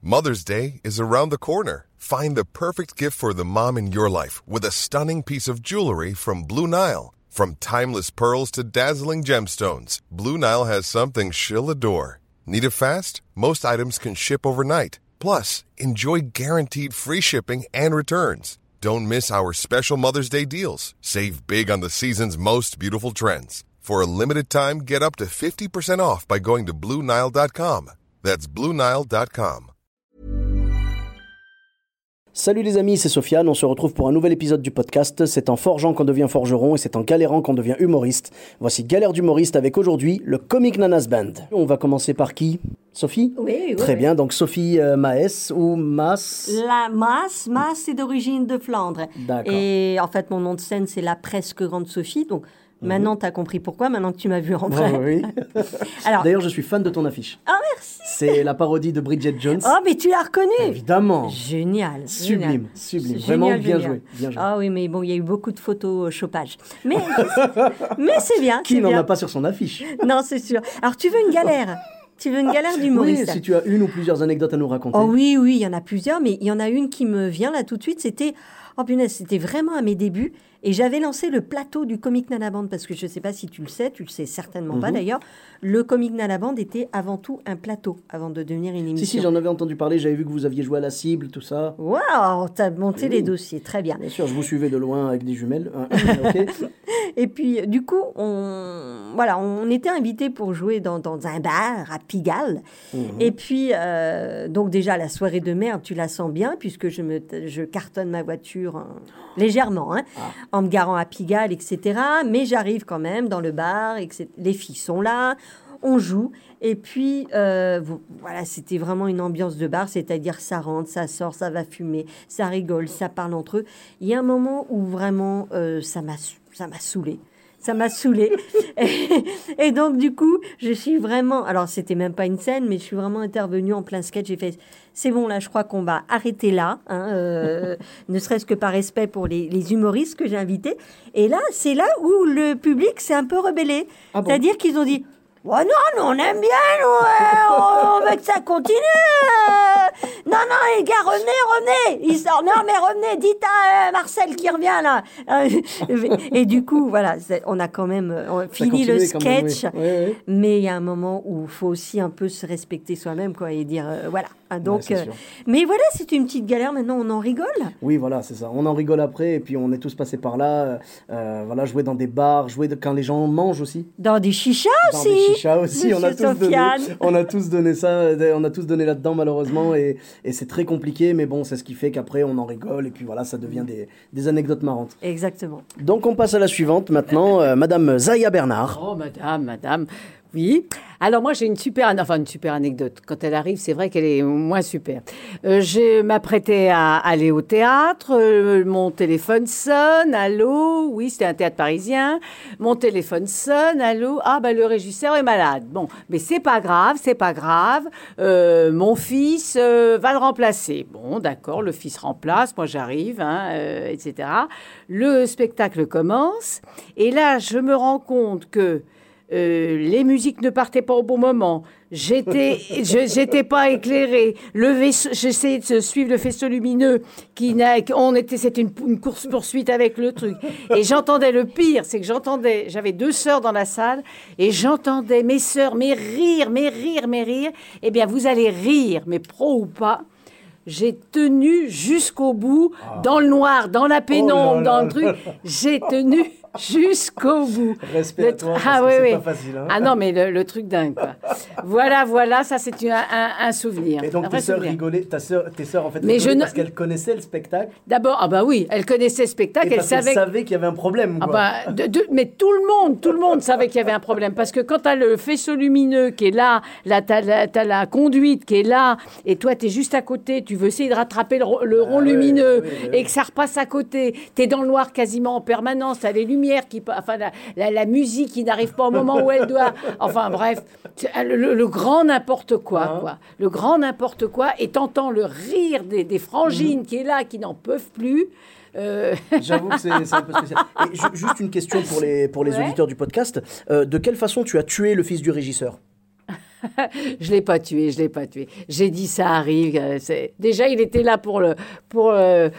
Mother's Day is around the corner. Find the perfect gift for the mom in your life with a stunning piece of jewelry from Blue Nile. From timeless pearls to dazzling gemstones, Blue Nile has something she'll adore. Need it fast? Most items can ship overnight. Plus, enjoy guaranteed free shipping and returns. Don't miss our special Mother's Day deals. Save big on the season's most beautiful trends. For a limited time, get up to 50% off by going to BlueNile.com. That's BlueNile.com. Salut les amis, c'est Sofiane, on se retrouve pour un nouvel épisode du podcast. C'est en forgeant qu'on devient forgeron et c'est en galérant qu'on devient humoriste. Voici Galère d'humoriste avec aujourd'hui le Comic Nanas Band. On va commencer par qui ? Sophie ? Oui. Très bien, donc Sophie Maes ou Mas ? La Mas, c'est d'origine de Flandre. D'accord. Et en fait, mon nom de scène, c'est la presque grande Sophie, donc... Maintenant, tu as compris pourquoi, maintenant que tu m'as vu rentrer. Oh, oui. Alors, d'ailleurs, je suis fan de ton affiche. Ah, merci. C'est la parodie de Bridget Jones. Oh, mais tu l'as reconnue. Évidemment. Génial. Sublime. Génial, Vraiment bien génial. joué. Ah oui, mais bon, il y a eu beaucoup de photos chopage. Mais c'est bien. Qui n'en a pas sur son affiche ? Non, c'est sûr. Alors, tu veux une galère ? Tu veux une galère d'humoriste ? Oui, si tu as une ou plusieurs anecdotes à nous raconter. Oh oui, il y en a plusieurs, mais il y en a une qui me vient là tout de suite. C'était vraiment à mes débuts. Et j'avais lancé le plateau du Comic Nana Band, parce que je ne sais pas si tu le sais certainement pas d'ailleurs. Le Comic Nana Band était avant tout un plateau, avant de devenir une émission. Si, j'en avais entendu parler, j'avais vu que vous aviez joué à la cible, tout ça. Waouh, t'as monté les dossiers, très bien. Bien sûr, je vous suivais de loin avec des jumelles. Okay. Et puis, du coup, on était invités pour jouer dans un bar à Pigalle. Et puis, donc déjà, la soirée de merde, tu la sens bien, puisque je cartonne ma voiture légèrement, en me garant à Pigalle, etc. Mais j'arrive quand même dans le bar, les filles sont là, on joue. Et puis, voilà, c'était vraiment une ambiance de bar, c'est-à-dire ça rentre, ça sort, ça va fumer, ça rigole, ça parle entre eux. Il y a un moment où vraiment, ça m'a saoulée. Ça m'a saoulée. Et donc, du coup, je suis vraiment... Alors, c'était même pas une scène, mais je suis vraiment intervenue en plein sketch. J'ai fait, c'est bon, là, je crois qu'on va arrêter là, ne serait-ce que par respect pour les humoristes que j'ai invités. Et là, c'est là où le public s'est un peu rebellé. Ah bon ? C'est-à-dire qu'ils ont dit... Oh non, on aime bien, on veut que ça continue. Non, les gars, revenez. Ils sortent, non, mais revenez, dites à Marcel qui revient, là. Et du coup, voilà, on a quand même fini le sketch. Même, oui. Mais il y a un moment où il faut aussi un peu se respecter soi-même, quoi, et dire, voilà. Donc, ouais, mais voilà, c'est une petite galère, maintenant, on en rigole. Oui, voilà, c'est ça. On en rigole après, et puis on est tous passés par là. Voilà, jouer dans des bars, quand les gens mangent aussi. Dans des chichas aussi. Dans des chichas aussi, on a tous donné ça, on a tous donné là-dedans malheureusement, et c'est très compliqué, mais bon, c'est ce qui fait qu'après on en rigole, et puis voilà, ça devient des anecdotes marrantes. Exactement. Donc on passe à la suivante maintenant, Madame Zaya Bernard. Oh, madame. Oui. Alors moi j'ai une super anecdote. Quand elle arrive, c'est vrai qu'elle est moins super. Je m'apprêtais à aller au théâtre. Mon téléphone sonne. Allô ? Oui, c'était un théâtre parisien. Mon téléphone sonne. Allô ? Ah le régisseur est malade. Bon, mais c'est pas grave. Mon fils va le remplacer. Bon, d'accord, le fils remplace. Moi j'arrive, etc. Le spectacle commence. Et là, je me rends compte que les musiques ne partaient pas au bon moment. J'étais pas éclairée. J'essayais de suivre le faisceau lumineux c'était une course poursuite avec le truc. Et j'entendais le pire, c'est que j'avais 2 sœurs dans la salle et j'entendais mes sœurs, mes rires. Eh bien, vous allez rire, mais pro ou pas. J'ai tenu jusqu'au bout, dans le noir, dans la pénombre, dans le truc. J'ai tenu jusqu'au bout. Respect à toi, parce que c'est pas facile. Ah non, mais le truc dingue, quoi. Voilà, ça c'est un souvenir. Et donc tes sœurs rigolaient, tes sœurs en fait mais rigolaient parce qu'elles connaissaient le spectacle. D'abord, oui, elles connaissaient le spectacle, elles savaient qu'il y avait un problème. Quoi. Mais tout le monde savait qu'il y avait un problème, parce que quand t'as le faisceau lumineux qui est là t'as la conduite qui est là, et toi t'es juste à côté, tu veux essayer de rattraper le rond lumineux, et que ça repasse à côté, t'es dans le noir quasiment en permanence, t'as les lumières la musique qui n'arrive pas au moment où elle doit, enfin bref, le grand n'importe quoi, quoi. Le grand n'importe quoi, et t'entends le rire des frangines qui est là, qui n'en peuvent plus. J'avoue que c'est un peu spécial. Et juste une question pour les auditeurs du podcast. De quelle façon tu as tué le fils du régisseur ? Je l'ai pas tué. J'ai dit ça arrive. Déjà, il était là pour pour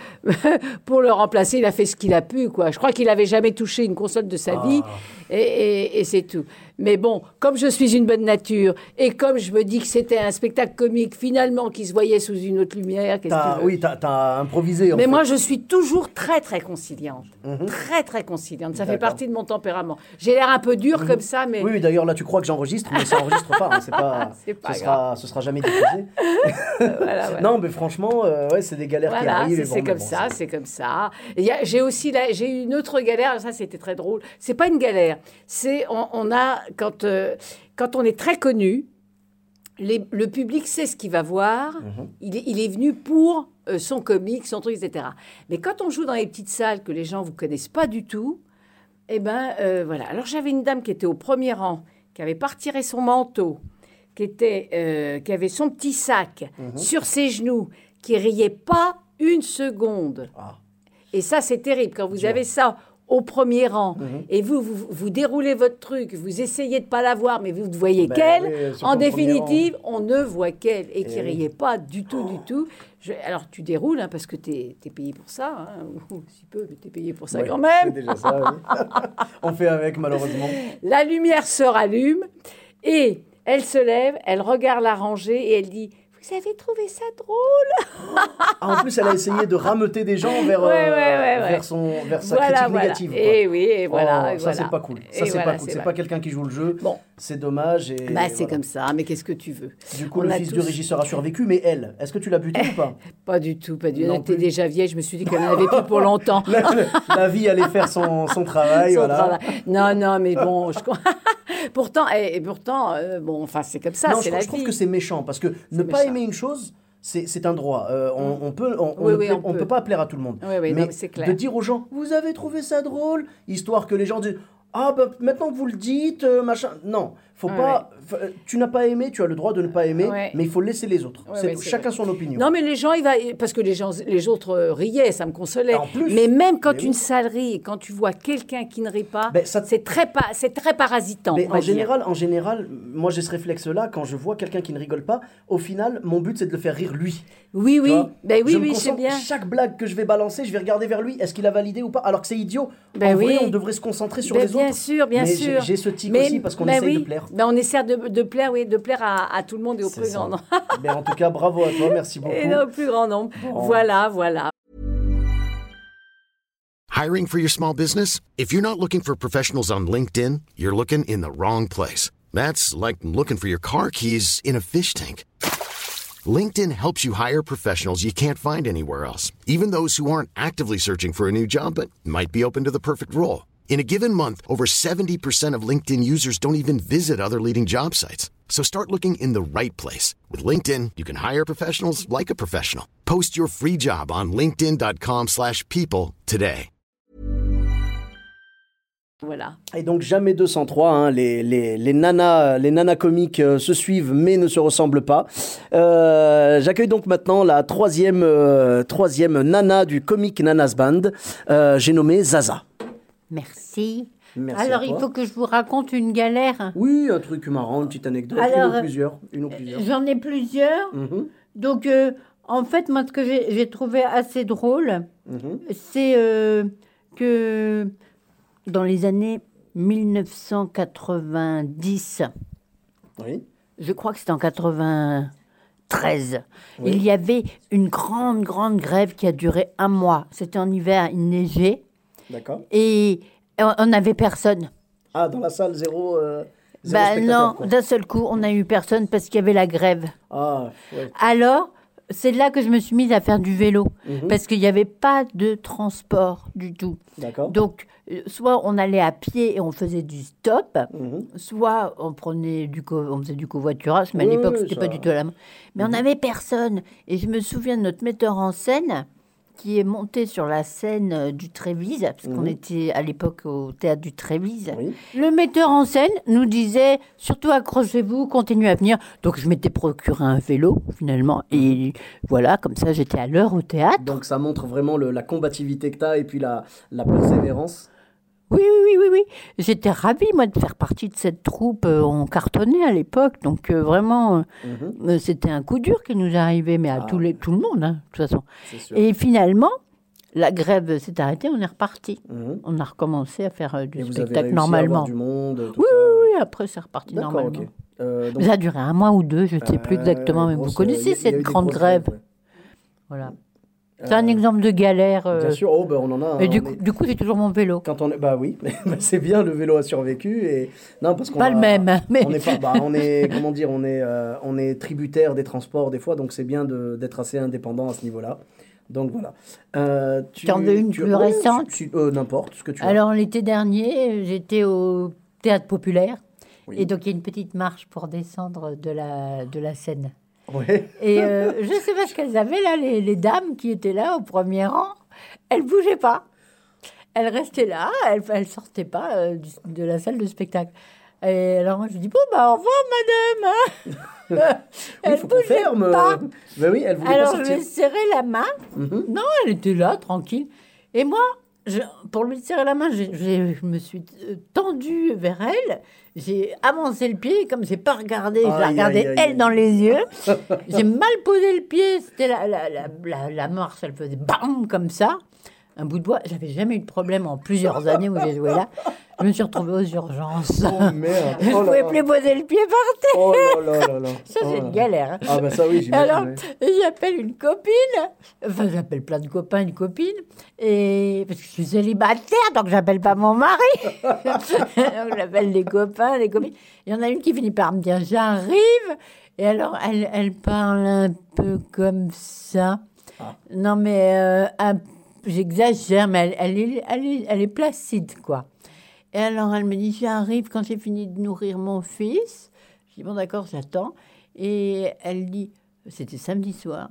le remplacer. Il a fait ce qu'il a pu, quoi. Je crois qu'il avait jamais touché une console de sa vie, et c'est tout. Mais bon, comme je suis une bonne nature et comme je me dis que c'était un spectacle comique finalement qui se voyait sous une autre lumière, t'as improvisé. Mais moi, je suis toujours très très conciliante, très très conciliante. Ça fait partie de mon tempérament. J'ai l'air un peu dur comme ça, mais oui, d'ailleurs là, tu crois que j'enregistre, mais ça enregistre pas. Hein, c'est pas grave. Ce sera jamais diffusé. Voilà. Non, mais franchement, c'est des galères qui arrivent. C'est comme ça. J'ai eu une autre galère. Ça, c'était très drôle. C'est pas une galère. C'est on a quand on est très connu, le public sait ce qu'il va voir. Il est venu pour son comique, son truc, etc. Mais quand on joue dans les petites salles que les gens vous connaissent pas du tout, voilà. Alors j'avais une dame qui était au premier rang, qui avait pas retiré son manteau, qui avait son petit sac sur ses genoux, qui riait pas une seconde. Et ça, c'est terrible quand vous avez ça au premier rang, et vous déroulez votre truc, vous essayez de pas la voir, mais vous ne voyez qu'elle. En définitive, on ne voit qu'elle, et qui riait pas du tout. Alors, tu déroules, hein, parce que tu es payé pour ça, hein, ou si peu, mais tu es payé pour ça quand même. C'est déjà ça, oui. On fait avec, malheureusement. La lumière se rallume, et elle se lève, elle regarde la rangée, et elle dit... Vous avez trouvé ça drôle? En plus, elle a essayé de rameuter des gens vers sa critique négative. Et voilà. Ça, c'est pas cool. C'est pas quelqu'un qui joue le jeu. Bon. C'est dommage. C'est comme ça, mais qu'est-ce que tu veux? Du coup, le fils du régisseur a survécu, mais elle, est-ce que tu l'as butée ou pas? Pas du tout. Elle était déjà vieille, je me suis dit qu'elle n'en avait plus pour longtemps. La vie allait faire son travail. Non, mais bon, pourtant, c'est comme ça, c'est la vie. Je trouve que c'est méchant, parce que ne pas aimer une chose, c'est un droit. On peut pas plaire à tout le monde. Mais c'est clair. De dire aux gens, vous avez trouvé ça drôle, histoire que les gens disent, maintenant que vous le dites, machin. Non, faut pas. Tu n'as pas aimé, tu as le droit de ne pas aimer, mais il faut laisser les autres. Chacun son opinion. Non, mais les gens, parce que les autres riaient, ça me consolait. Mais même quand une salle rit, quand tu vois quelqu'un qui ne rit pas, c'est très parasitant. Mais en général, moi j'ai ce réflexe-là, quand je vois quelqu'un qui ne rigole pas, au final, mon but c'est de le faire rire lui. Oui, c'est bien. Chaque blague que je vais balancer, je vais regarder vers lui, est-ce qu'il a validé ou pas? Alors que c'est idiot. En vrai, on devrait se concentrer sur les autres. Bien sûr. J'ai ce tic aussi parce qu'on essaye de plaire. On essaie de plaire à tout le monde et au plus grand nombre. Mais en tout cas, bravo à toi, merci beaucoup. Et au plus grand nombre. Voilà. Hiring for your small business? If you're not looking for professionals on LinkedIn, you're looking in the wrong place. That's like looking for your car keys in a fish tank. LinkedIn helps you hire professionals you can't find anywhere else, even those who aren't actively searching for a new job but might be open to the perfect role. In a given month, over 70% of LinkedIn users don't even visit other leading job sites. So start looking in the right place. With LinkedIn, you can hire professionals like a professional. Post your free job on linkedin.com/people today. Voilà. Et donc jamais 203, hein, les nanas comiques se suivent mais ne se ressemblent pas. J'accueille donc maintenant la troisième nana du Comic Nanas Band. J'ai nommé Zaza. Merci. Merci. Alors, il faut que je vous raconte une galère. Oui, un truc marrant, une petite anecdote. Alors, une ou plusieurs. J'en ai plusieurs. Donc, en fait, moi, ce que j'ai trouvé assez drôle, c'est que dans les années 1990, je crois que c'était en 93, il y avait une grande grève qui a duré 1 mois. C'était en hiver, il neigeait. D'accord. Et on n'avait personne. Ah, dans la salle, zéro non, d'un seul coup, on n'a eu personne parce qu'il y avait la grève. Ah, ouais. Alors, c'est là que je me suis mise à faire du vélo. Parce qu'il n'y avait pas de transport du tout. D'accord. Donc, soit on allait à pied et on faisait du stop, soit on faisait du covoiturage, mais à l'époque, c'était pas du tout la main. Mais on n'avait personne. Et je me souviens de notre metteur en scène qui est monté sur la scène du Trévise, parce qu'on était à l'époque au théâtre du Trévise. Le metteur en scène nous disait, surtout accrochez-vous, continuez à venir. Donc je m'étais procuré un vélo, finalement, et voilà, comme ça j'étais à l'heure au théâtre. Donc ça montre vraiment la combativité que tu as et puis la persévérance. Oui. J'étais ravie, moi, de faire partie de cette troupe. On cartonnait à l'époque, donc vraiment, c'était un coup dur qui nous arrivait, mais à tout le monde, hein, de toute façon. C'est sûr. Et finalement, la grève s'est arrêtée, on est reparti. On a recommencé à faire du Et vous avez spectacle réussi à avoir normalement. du monde, tout Oui, ça. oui, après, c'est reparti D'accord, normalement. ok. Donc, Ça a duré 1 mois ou 2, je ne sais plus exactement, mais vous connaissez cette grande grève. Voilà. C'est un exemple de galère. Bien sûr, on en a. Et hein, du coup, c'est toujours mon vélo. Quand on est, bah oui, c'est bien, le vélo a survécu et non parce qu'on Pas le même, mais on est pas, on est comment dire, on est tributaire des transports des fois, donc c'est bien d'être assez indépendant à ce niveau-là. Donc voilà. Tu en veux une plus récente n'importe ce que tu as. Alors, l'été dernier, j'étais au Théâtre Populaire. Oui. Et donc, il y a une petite marche pour descendre de la scène. Ouais. Et je ne sais pas ce qu'elles avaient là, les dames qui étaient là au premier rang. Elles ne bougeaient pas. Elles restaient là, elles ne sortaient pas de la salle de spectacle. Et alors, moi, je dis, bon, bah, au revoir, madame. Il faut qu'on ferme. Pas. Ben oui, elle voulait Alors, pas je sortir. lui ai serré la main. Non, elle était là, tranquille. Et moi, pour lui serrer la main, je me suis tendue vers elle. J'ai avancé le pied, comme je n'ai pas regardé, je la regardais elle dans les yeux. J'ai mal posé le pied. C'était la marche, elle faisait bam, comme ça. Un bout de bois. J'avais jamais eu de problème en plusieurs années où j'ai joué là. Je me suis retrouvée aux urgences. Oh merde. Je ne pouvais plus poser le pied par terre. Oh là. Ça, c'est une galère. Hein. Ah ben ça oui, j'imagine. Alors, ouais. j'appelle une copine. Enfin, j'appelle plein de copains, une copine. Et parce que je suis célibataire, donc j'appelle pas mon mari. Donc, j'appelle des copains, des copines. Il y en a une qui finit par me dire, j'arrive. Et alors, elle parle un peu comme ça. Non, mais j'exagère, mais elle est placide, quoi. Et alors, elle me dit, j'arrive quand j'ai fini de nourrir mon fils. Je dis, bon, d'accord, j'attends. Et elle dit, c'était samedi soir,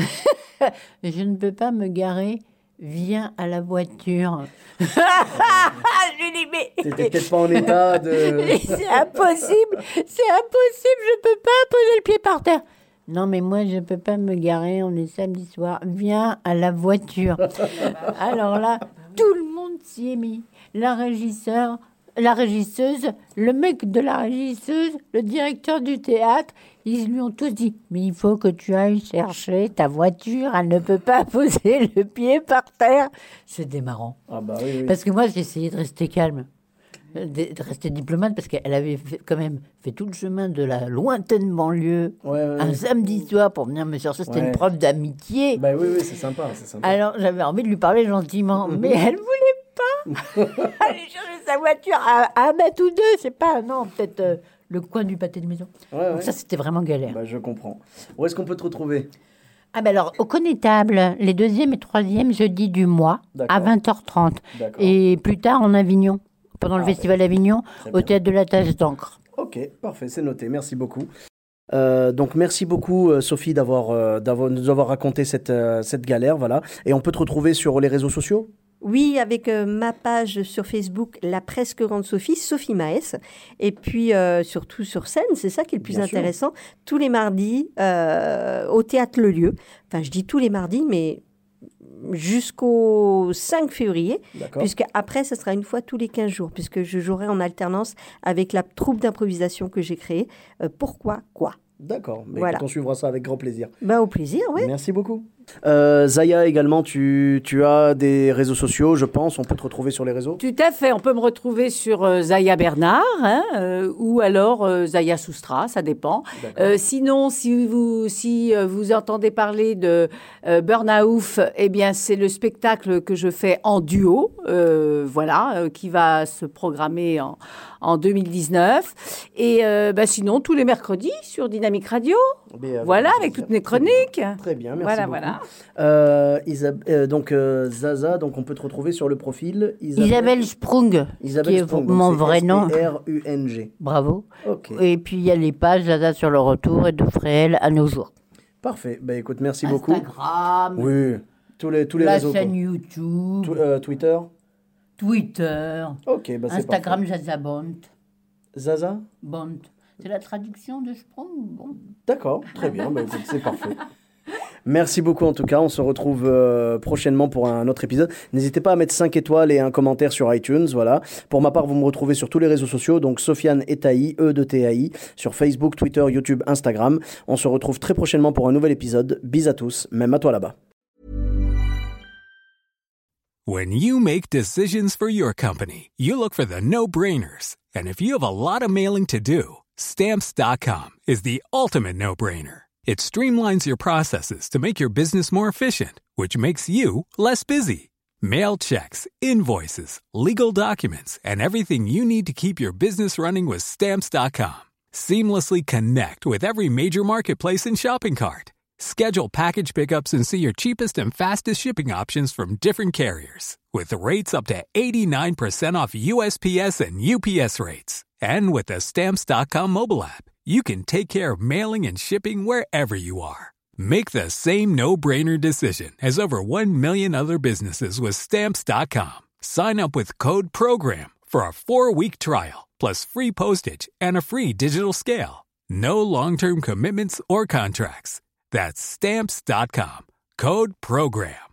je ne peux pas me garer, viens à la voiture. Je lui dis, mais... T'étais peut-être pas en état de... C'est impossible, je peux pas poser le pied par terre. Non, mais moi, je peux pas me garer, on est samedi soir, viens à la voiture. Alors là, tout le monde s'y est mis. La régisseuse, le mec de la régisseuse, le directeur du théâtre, ils lui ont tous dit « Mais il faut que tu ailles chercher ta voiture, elle ne peut pas poser le pied par terre. » C'était marrant. Ah bah oui. Parce que moi, j'ai essayé de rester calme, de rester diplomate, parce qu'elle avait quand même fait tout le chemin de la lointaine banlieue, un samedi soir pour venir me chercher. C'était une preuve d'amitié. Bah oui, c'est sympa. Alors, j'avais envie de lui parler gentiment, mais elle voulait pas aller chercher sa voiture à 1 mètre ou 2, je sais pas, non, peut-être le coin du pâté de maison. Donc ça, c'était vraiment galère. Bah, je comprends. Où est-ce qu'on peut te retrouver? Ah ben alors, au Connétable, les 2e et 3e jeudis du mois, à 20h30. D'accord. Et plus tard, en Avignon, pendant le Festival d'Avignon, au Théâtre de la Tache d'Ancre. Ok, parfait, c'est noté, merci beaucoup. Donc merci beaucoup Sophie nous avoir raconté cette galère, voilà. Et on peut te retrouver sur les réseaux sociaux? Oui, avec ma page sur Facebook, La Presque Grande Sophie, Sophie Maes. Et puis, surtout sur scène, c'est ça qui est le plus intéressant. Tous les mardis, au Théâtre Le Lieu. Enfin, je dis tous les mardis, mais jusqu'au 5 février. Puisque après, ce sera une fois tous les 15 jours. Puisque je jouerai en alternance avec la troupe d'improvisation que j'ai créée. Pourquoi quoi? D'accord, mais écoute, on suivra ça avec grand plaisir. Ben, au plaisir, oui. Merci beaucoup. Zaya également, tu as des réseaux sociaux, je pense, on peut te retrouver sur les réseaux? Tout à fait, on peut me retrouver sur Zaya Bernard ou alors Zaya Soustra, ça dépend. Sinon, si vous entendez parler de Burnaouf, eh bien c'est le spectacle que je fais en duo, qui va se programmer en 2019. Et sinon, tous les mercredis sur Dynamique Radio, avec toutes mes chroniques. Très bien, merci beaucoup. Zaza, donc on peut te retrouver sur le profil Isabelle Sprung, qui est mon vrai nom. Sprung. Bravo. Okay. Et puis il y a les pages Zaza sur le retour et de Fréhel à nos jours. Parfait. Ben écoute, merci beaucoup. Instagram. Oui. Tous les réseaux. La chaîne YouTube. Twitter. Ok, bah c'est Instagram Zaza Bont. Zaza Bont. C'est la traduction de Sprung. Bon. D'accord, très bien. Bah, écoute, c'est parfait. Merci beaucoup en tout cas. On se retrouve prochainement pour un autre épisode. N'hésitez pas à mettre 5 étoiles et un commentaire sur iTunes. Voilà. Pour ma part, vous me retrouvez sur tous les réseaux sociaux. Donc Sofiane Etaï, E-de-T-A-I, sur Facebook, Twitter, YouTube, Instagram. On se retrouve très prochainement pour un nouvel épisode. Bis à tous, même à toi là-bas. When you make decisions for your company, you look for the no-brainers. And if you have a lot of mailing to do, Stamps.com is the ultimate no-brainer. It streamlines your processes to make your business more efficient, which makes you less busy. Mail checks, invoices, legal documents, and everything you need to keep your business running with Stamps.com. Seamlessly connect with every major marketplace and shopping cart. Schedule package pickups and see your cheapest and fastest shipping options from different carriers. With rates up to 89% off USPS and UPS rates. And with the Stamps.com mobile app, you can take care of mailing and shipping wherever you are. Make the same no-brainer decision as over 1 million other businesses with Stamps.com. Sign up with code PROGRAM for a 4-week trial, plus free postage and a free digital scale. No long-term commitments or contracts. That's Stamps.com. Code PROGRAM.